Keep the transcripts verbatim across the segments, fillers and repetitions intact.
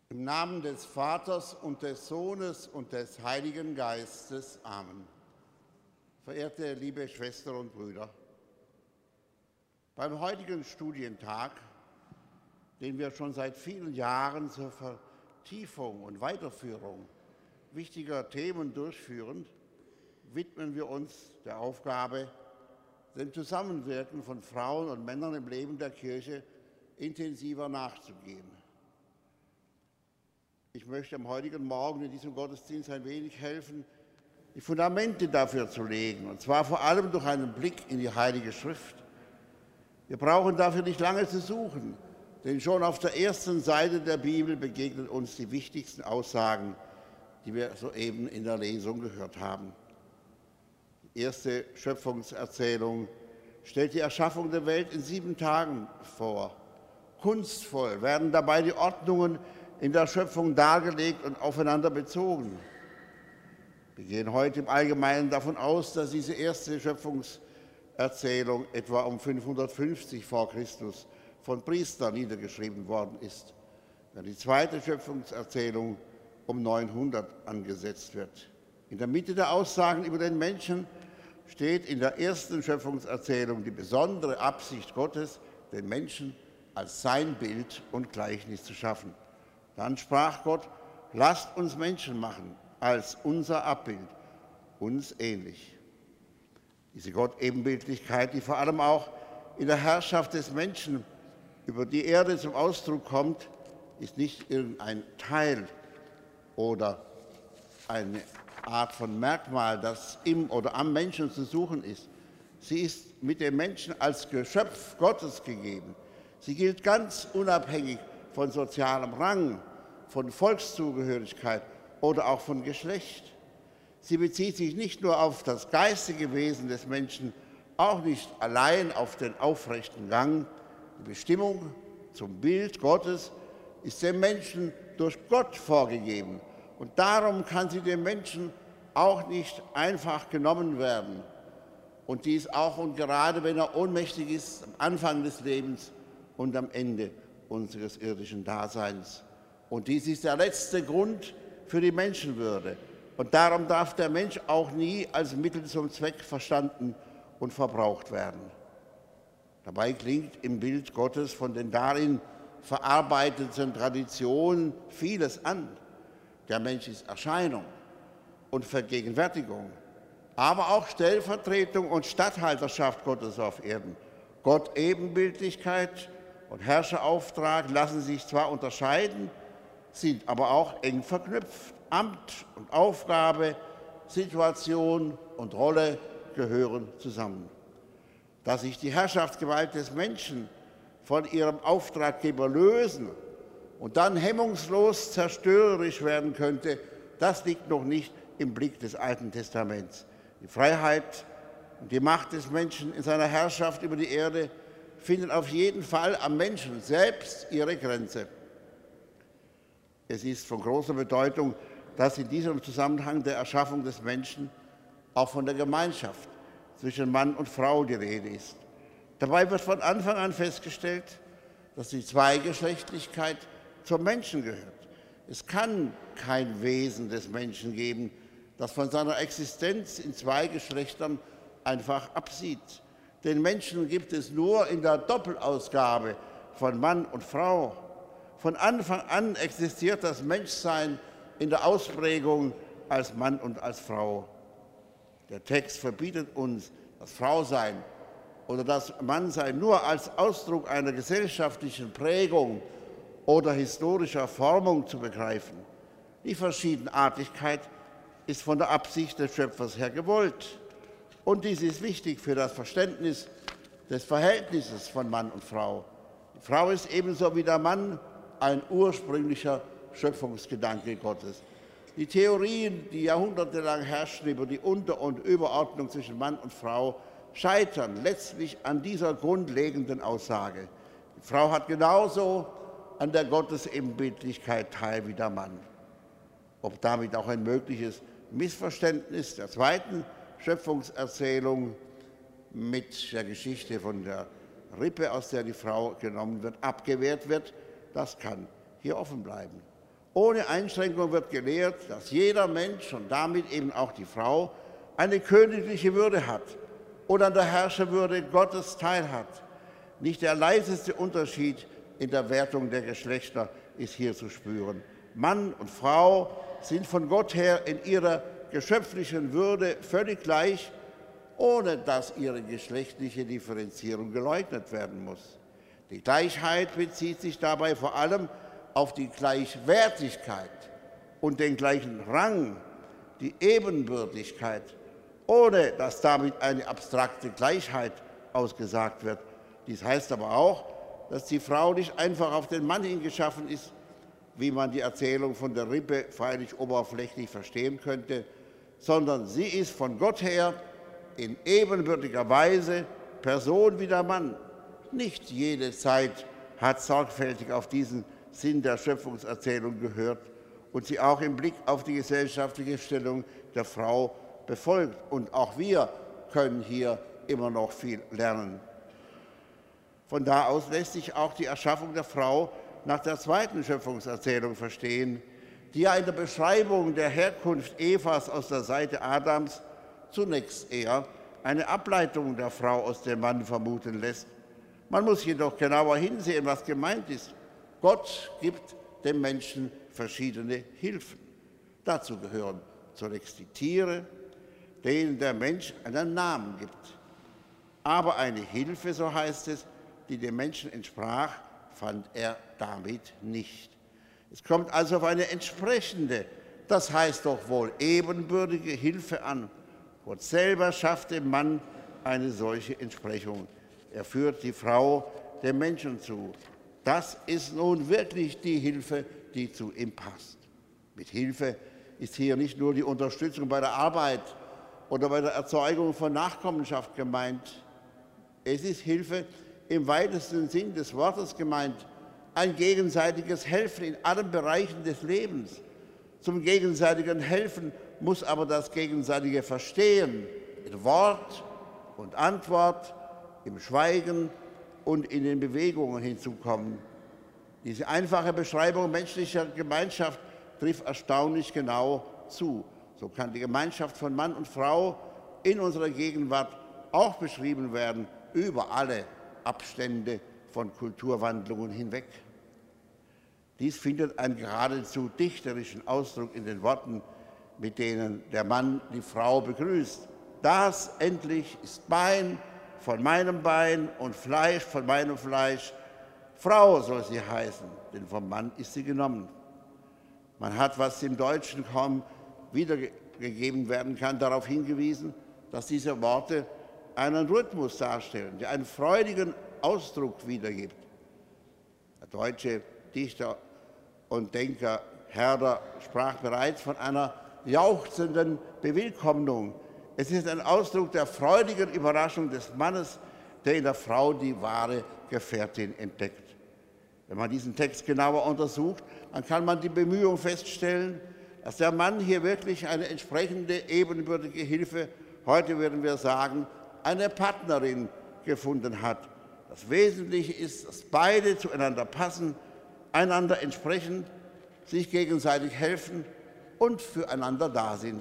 Im Namen des Vaters und des Sohnes und des Heiligen Geistes. Amen. Verehrte liebe Schwestern und Brüder, beim heutigen Studientag, den wir schon seit vielen Jahren zur Vertiefung und Weiterführung wichtiger Themen durchführen, widmen wir uns der Aufgabe, dem Zusammenwirken von Frauen und Männern im Leben der Kirche intensiver nachzugehen. Ich möchte am heutigen Morgen in diesem Gottesdienst ein wenig helfen, die Fundamente dafür zu legen, und zwar vor allem durch einen Blick in die Heilige Schrift. Wir brauchen dafür nicht lange zu suchen, denn schon auf der ersten Seite der Bibel begegnen uns die wichtigsten Aussagen, die wir soeben in der Lesung gehört haben. Die erste Schöpfungserzählung stellt die Erschaffung der Welt in sieben Tagen vor. Kunstvoll werden dabei die Ordnungen in der Schöpfung dargelegt und aufeinander bezogen. Wir gehen heute im Allgemeinen davon aus, dass diese erste Schöpfungserzählung etwa um fünfhundertfünfzig vor Christus von Priestern niedergeschrieben worden ist, während die zweite Schöpfungserzählung um neunhundert angesetzt wird. In der Mitte der Aussagen über den Menschen steht in der ersten Schöpfungserzählung die besondere Absicht Gottes, den Menschen als sein Bild und Gleichnis zu schaffen. Dann sprach Gott: Lasst uns Menschen machen, als unser Abbild, uns ähnlich. Diese Gott-Ebenbildlichkeit, die vor allem auch in der Herrschaft des Menschen über die Erde zum Ausdruck kommt, ist nicht irgendein Teil oder eine Art von Merkmal, das im oder am Menschen zu suchen ist. Sie ist mit dem Menschen als Geschöpf Gottes gegeben. Sie gilt ganz unabhängig von sozialem Rang, von Volkszugehörigkeit oder auch von Geschlecht. Sie bezieht sich nicht nur auf das geistige Wesen des Menschen, auch nicht allein auf den aufrechten Gang. Die Bestimmung zum Bild Gottes ist dem Menschen durch Gott vorgegeben. Und darum kann sie dem Menschen auch nicht einfach genommen werden. Und dies auch und gerade, wenn er ohnmächtig ist, am Anfang des Lebens und am Ende unseres irdischen Daseins. Und dies ist der letzte Grund für die Menschenwürde. Und darum darf der Mensch auch nie als Mittel zum Zweck verstanden und verbraucht werden. Dabei klingt im Bild Gottes von den darin verarbeiteten Traditionen vieles an. Der Mensch ist Erscheinung und Vergegenwärtigung, aber auch Stellvertretung und Statthalterschaft Gottes auf Erden. Gott Ebenbildlichkeit und Herrscherauftrag lassen sich zwar unterscheiden, sind aber auch eng verknüpft. Amt und Aufgabe, Situation und Rolle gehören zusammen. Dass sich die Herrschaftsgewalt des Menschen von ihrem Auftraggeber lösen und dann hemmungslos zerstörerisch werden könnte, das liegt noch nicht im Blick des Alten Testaments. Die Freiheit und die Macht des Menschen in seiner Herrschaft über die Erde finden auf jeden Fall am Menschen selbst ihre Grenze. Es ist von großer Bedeutung, dass in diesem Zusammenhang der Erschaffung des Menschen auch von der Gemeinschaft zwischen Mann und Frau die Rede ist. Dabei wird von Anfang an festgestellt, dass die Zweigeschlechtlichkeit zum Menschen gehört. Es kann kein Wesen des Menschen geben, das von seiner Existenz in zwei Geschlechtern einfach absieht. Den Menschen gibt es nur in der Doppelausgabe von Mann und Frau. Von Anfang an existiert das Menschsein in der Ausprägung als Mann und als Frau. Der Text verbietet uns, das Frausein oder das Mannsein nur als Ausdruck einer gesellschaftlichen Prägung oder historischer Formung zu begreifen. Die Verschiedenartigkeit ist von der Absicht des Schöpfers her gewollt. Und dies ist wichtig für das Verständnis des Verhältnisses von Mann und Frau. Die Frau ist ebenso wie der Mann ein ursprünglicher Schöpfungsgedanke Gottes. Die Theorien, die jahrhundertelang herrschen über die Unter- und Überordnung zwischen Mann und Frau, scheitern letztlich an dieser grundlegenden Aussage. Die Frau hat genauso an der Gottesebenbildlichkeit teil wie der Mann. Ob damit auch ein mögliches Missverständnis der zweiten Schöpfungserzählung mit der Geschichte von der Rippe, aus der die Frau genommen wird, abgewehrt wird, das kann hier offen bleiben. Ohne Einschränkung wird gelehrt, dass jeder Mensch und damit eben auch die Frau eine königliche Würde hat und an der Herrscherwürde Gottes teilhat. Nicht der leiseste Unterschied in der Wertung der Geschlechter ist hier zu spüren. Mann und Frau sind von Gott her in ihrer geschöpflichen Würde völlig gleich, ohne dass ihre geschlechtliche Differenzierung geleugnet werden muss. Die Gleichheit bezieht sich dabei vor allem auf die Gleichwertigkeit und den gleichen Rang, die Ebenbürtigkeit, ohne dass damit eine abstrakte Gleichheit ausgesagt wird. Dies heißt aber auch, dass die Frau nicht einfach auf den Mann hingeschaffen ist, wie man die Erzählung von der Rippe freilich oberflächlich verstehen könnte, sondern sie ist von Gott her in ebenbürtiger Weise Person wie der Mann. Nicht jede Zeit hat sorgfältig auf diesen Sinn der Schöpfungserzählung gehört und sie auch im Blick auf die gesellschaftliche Stellung der Frau befolgt. Und auch wir können hier immer noch viel lernen. Von da aus lässt sich auch die Erschaffung der Frau nach der zweiten Schöpfungserzählung verstehen, die ja in der Beschreibung der Herkunft Evas aus der Seite Adams zunächst eher eine Ableitung der Frau aus dem Mann vermuten lässt. Man muss jedoch genauer hinsehen, was gemeint ist. Gott gibt dem Menschen verschiedene Hilfen. Dazu gehören zunächst die Tiere, denen der Mensch einen Namen gibt. Aber eine Hilfe, so heißt es, die dem Menschen entsprach, fand er damit nicht. Es kommt also auf eine entsprechende, das heißt doch wohl ebenbürtige Hilfe an. Gott selber schafft dem Mann eine solche Entsprechung. Er führt die Frau dem Menschen zu. Das ist nun wirklich die Hilfe, die zu ihm passt. Mit Hilfe ist hier nicht nur die Unterstützung bei der Arbeit oder bei der Erzeugung von Nachkommenschaft gemeint. Es ist Hilfe im weitesten Sinn des Wortes gemeint, ein gegenseitiges Helfen in allen Bereichen des Lebens. Zum gegenseitigen Helfen muss aber das gegenseitige Verstehen in Wort und Antwort, im Schweigen und in den Bewegungen hinzukommen. Diese einfache Beschreibung menschlicher Gemeinschaft trifft erstaunlich genau zu. So kann die Gemeinschaft von Mann und Frau in unserer Gegenwart auch beschrieben werden, über alle Abstände von Kulturwandlungen hinweg. Dies findet einen geradezu dichterischen Ausdruck in den Worten, mit denen der Mann die Frau begrüßt. Das endlich ist Bein von meinem Bein und Fleisch von meinem Fleisch. Frau soll sie heißen, denn vom Mann ist sie genommen. Man hat, was im Deutschen kaum wiedergegeben werden kann, darauf hingewiesen, dass diese Worte einen Rhythmus darstellen, der einen freudigen Ausdruck wiedergibt. Der deutsche Dichter und Denker Herder sprach bereits von einer jauchzenden Bewillkommnung. Es ist ein Ausdruck der freudigen Überraschung des Mannes, der in der Frau die wahre Gefährtin entdeckt. Wenn man diesen Text genauer untersucht, dann kann man die Bemühung feststellen, dass der Mann hier wirklich eine entsprechende ebenbürtige Hilfe, heute würden wir sagen, eine Partnerin gefunden hat. Das Wesentliche ist, dass beide zueinander passen, einander entsprechen, sich gegenseitig helfen und füreinander da sind.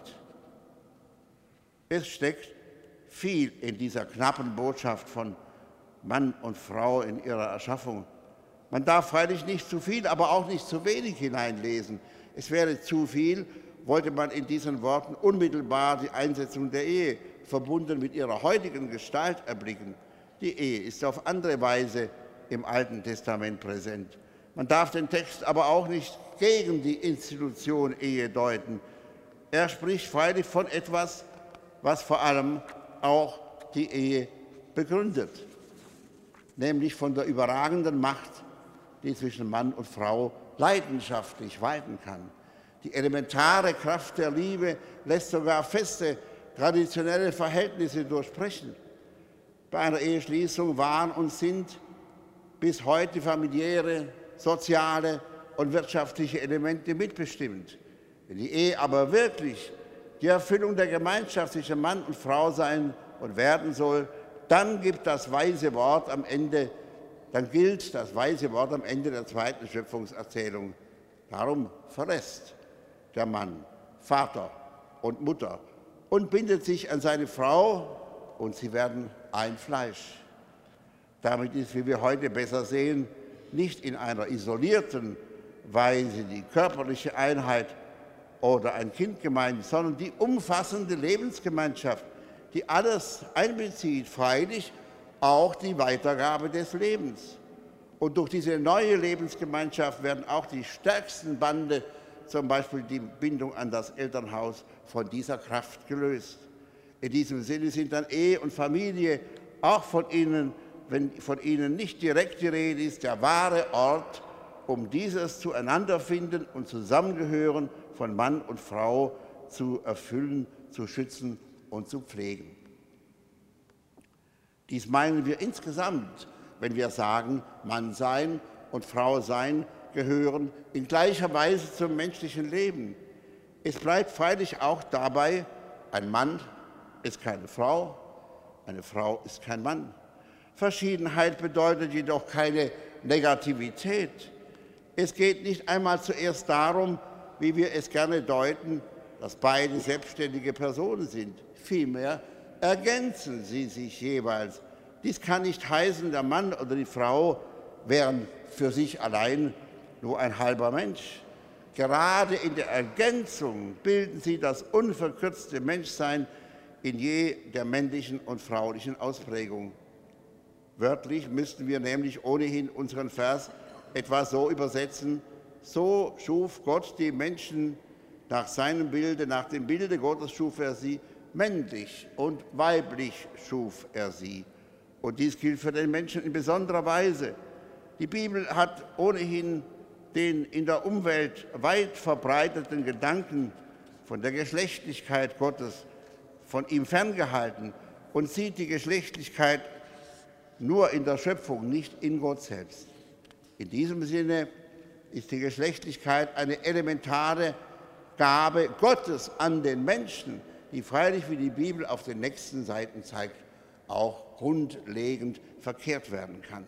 Es steckt viel in dieser knappen Botschaft von Mann und Frau in ihrer Erschaffung. Man darf freilich nicht zu viel, aber auch nicht zu wenig hineinlesen. Es wäre zu viel, wollte man in diesen Worten unmittelbar die Einsetzung der Ehe, verbunden mit ihrer heutigen Gestalt, erblicken. Die Ehe ist auf andere Weise im Alten Testament präsent. Man darf den Text aber auch nicht gegen die Institution Ehe deuten. Er spricht freilich von etwas, was vor allem auch die Ehe begründet, nämlich von der überragenden Macht, die zwischen Mann und Frau leidenschaftlich walten kann. Die elementare Kraft der Liebe lässt sogar feste, traditionelle Verhältnisse durchbrechen. Bei einer Eheschließung waren und sind bis heute familiäre, soziale und wirtschaftliche Elemente mitbestimmt. Wenn die Ehe aber wirklich die Erfüllung der Gemeinschaft zwischen Mann und Frau sein und werden soll, dann gibt das weise Wort am Ende, dann gilt das weise Wort am Ende der zweiten Schöpfungserzählung. Darum verlässt der Mann Vater und Mutter und bindet sich an seine Frau, und sie werden ein Fleisch. Damit ist, wie wir heute besser sehen, nicht in einer isolierten Weise die körperliche Einheit oder ein Kind gemeint, sondern die umfassende Lebensgemeinschaft, die alles einbezieht, freilich auch die Weitergabe des Lebens. Und durch diese neue Lebensgemeinschaft werden auch die stärksten Bande, zum Beispiel die Bindung an das Elternhaus, von dieser Kraft gelöst. In diesem Sinne sind dann Ehe und Familie auch von ihnen, wenn von ihnen nicht direkt die Rede ist, der wahre Ort, um dieses Zueinanderfinden und Zusammengehören von Mann und Frau zu erfüllen, zu schützen und zu pflegen. Dies meinen wir insgesamt, wenn wir sagen, Mann sein und Frau sein gehören in gleicher Weise zum menschlichen Leben. Es bleibt freilich auch dabei, ein Mann ist keine Frau, eine Frau ist kein Mann. Verschiedenheit bedeutet jedoch keine Negativität. Es geht nicht einmal zuerst darum, wie wir es gerne deuten, dass beide selbstständige Personen sind. Vielmehr ergänzen sie sich jeweils. Dies kann nicht heißen, der Mann oder die Frau wären für sich allein nur ein halber Mensch. Gerade in der Ergänzung bilden sie das unverkürzte Menschsein in je der männlichen und fraulichen Ausprägung. Wörtlich müssten wir nämlich ohnehin unseren Vers etwa so übersetzen: So schuf Gott die Menschen nach seinem Bilde, nach dem Bilde Gottes schuf er sie, männlich und weiblich schuf er sie. Und dies gilt für den Menschen in besonderer Weise. Die Bibel hat ohnehin den in der Umwelt weit verbreiteten Gedanken von der Geschlechtlichkeit Gottes von ihm ferngehalten und sieht die Geschlechtlichkeit nur in der Schöpfung, nicht in Gott selbst. In diesem Sinne ist die Geschlechtlichkeit eine elementare Gabe Gottes an den Menschen, die freilich, wie die Bibel auf den nächsten Seiten zeigt, auch grundlegend verkehrt werden kann.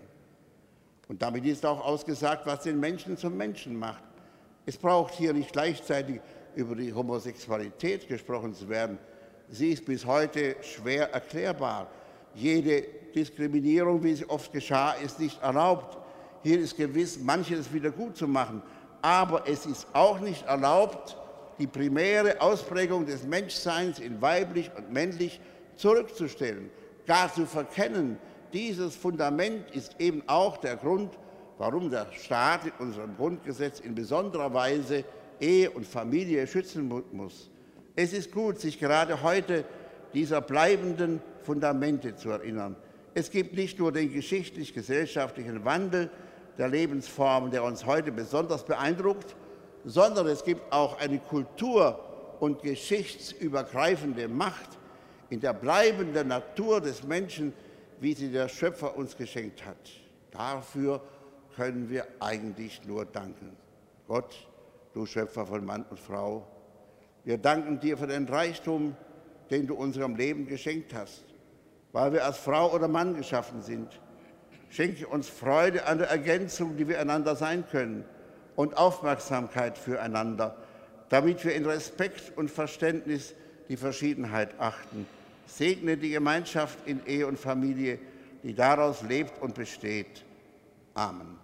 Und damit ist auch ausgesagt, was den Menschen zum Menschen macht. Es braucht hier nicht gleichzeitig über die Homosexualität gesprochen zu werden. Sie ist bis heute schwer erklärbar. Jede Diskriminierung, wie es oft geschah, ist nicht erlaubt. Hier ist gewiss, manches wieder gut zu machen. Aber es ist auch nicht erlaubt, die primäre Ausprägung des Menschseins in weiblich und männlich zurückzustellen, gar zu verkennen. Dieses Fundament ist eben auch der Grund, warum der Staat in unserem Grundgesetz in besonderer Weise Ehe und Familie schützen muss. Es ist gut, sich gerade heute dieser bleibenden Fundamente zu erinnern. Es gibt nicht nur den geschichtlich-gesellschaftlichen Wandel der Lebensformen, der uns heute besonders beeindruckt, sondern es gibt auch eine kultur- und geschichtsübergreifende Macht in der bleibenden Natur des Menschen, wie sie der Schöpfer uns geschenkt hat. Dafür können wir eigentlich nur danken. Gott, du Schöpfer von Mann und Frau, wir danken dir für den Reichtum, den du unserem Leben geschenkt hast, weil wir als Frau oder Mann geschaffen sind. Schenke uns Freude an der Ergänzung, die wir einander sein können, und Aufmerksamkeit füreinander, damit wir in Respekt und Verständnis die Verschiedenheit achten. Segne die Gemeinschaft in Ehe und Familie, die daraus lebt und besteht. Amen.